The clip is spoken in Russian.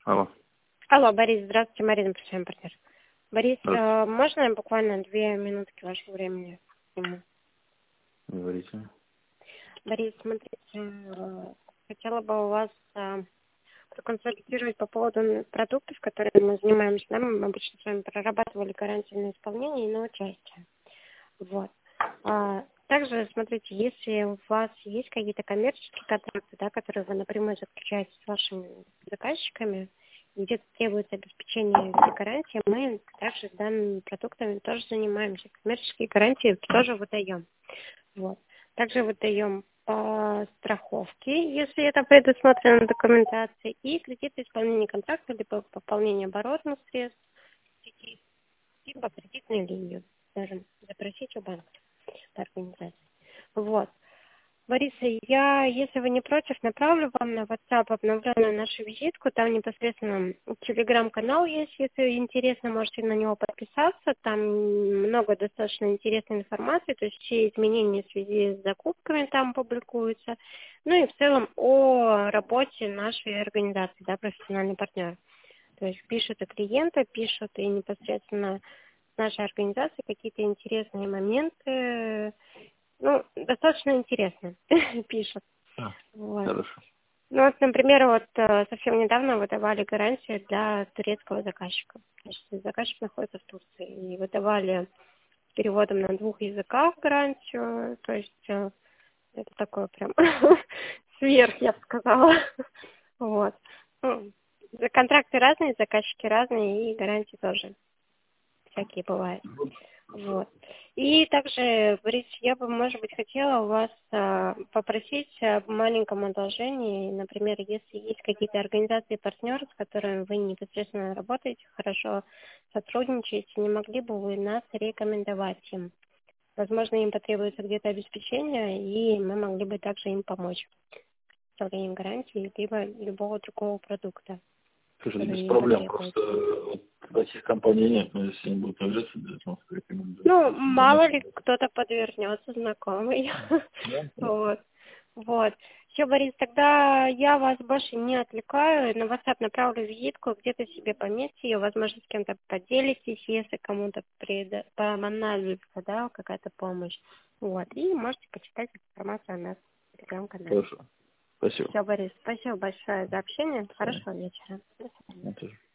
Алло. Алло, Борис, здравствуйте, Марина, профессиональный партнер. Борис, Здравствуйте. можно буквально 2 минутки вашего времени? Говорите. Борис, смотрите, хотела бы у вас проконсультировать по поводу продуктов, которыми мы занимаемся. Да? Мы обычно с вами прорабатывали гарантии на исполнение и на участие. Вот. Также, смотрите, если у вас есть какие-то коммерческие контракты, да, которые вы напрямую заключаете с вашими заказчиками, где-то требуется обеспечение этой гарантии, мы также данными продуктами тоже занимаемся. Коммерческие гарантии тоже выдаем. Вот. Также выдаем по страховке, если это предусмотрено документацией, и кредиты исполнения контракта, либо пополнение оборотных средств, либо кредитную линию, скажем, запросить у банка, организации. Вот. Бориса, я, если вы не против, направлю вам на WhatsApp обновленную нашу визитку. Там непосредственно телеграм-канал есть, если интересно, можете на него подписаться. Там много достаточно интересной информации, то есть все изменения в связи с закупками там публикуются. Ну и в целом о работе нашей организации, да, профессиональный партнер. То есть пишут и клиенты, пишут и непосредственно нашей организации какие-то интересные моменты. Ну, достаточно интересно пишут. Вот. Хорошо. Ну, вот, например, вот совсем недавно выдавали гарантию для турецкого заказчика. Значит, заказчик находится в Турции. И выдавали с переводом на 2 языках гарантию. То есть это такое прям сверх, я бы сказала. Вот. Ну, контракты разные, заказчики разные, и гарантии тоже всякие бывают. Вот. И также, Борис, я бы, может быть, хотела у вас попросить об маленьком одолжении. Например, если есть какие-то организации, партнеры, с которыми вы непосредственно работаете, хорошо сотрудничаете, не могли бы вы нас рекомендовать им? Возможно, им потребуется где-то обеспечение, и мы могли бы также им помочь с составлением гарантии, либо любого другого продукта, Слушай, который без им проблем. потребуется. Просто таких компаний нет, но если они будут нуждаться, то я рекомендую. Ну, Да, мало ли кто-то подвернется, знакомый. да. Вот. Вот. Все, Борис, тогда я вас больше не отвлекаю. На WhatsApp направлю визитку, где-то себе пометьте ее, возможно, с кем-то поделитесь, если кому-то понадобится, да, какая-то помощь. Вот. И можете почитать информацию о нас в телеграм-канале. Хорошо. Спасибо. Все, Борис, спасибо большое за общение. До свидания. Хорошего вечера. До свидания. Я тоже.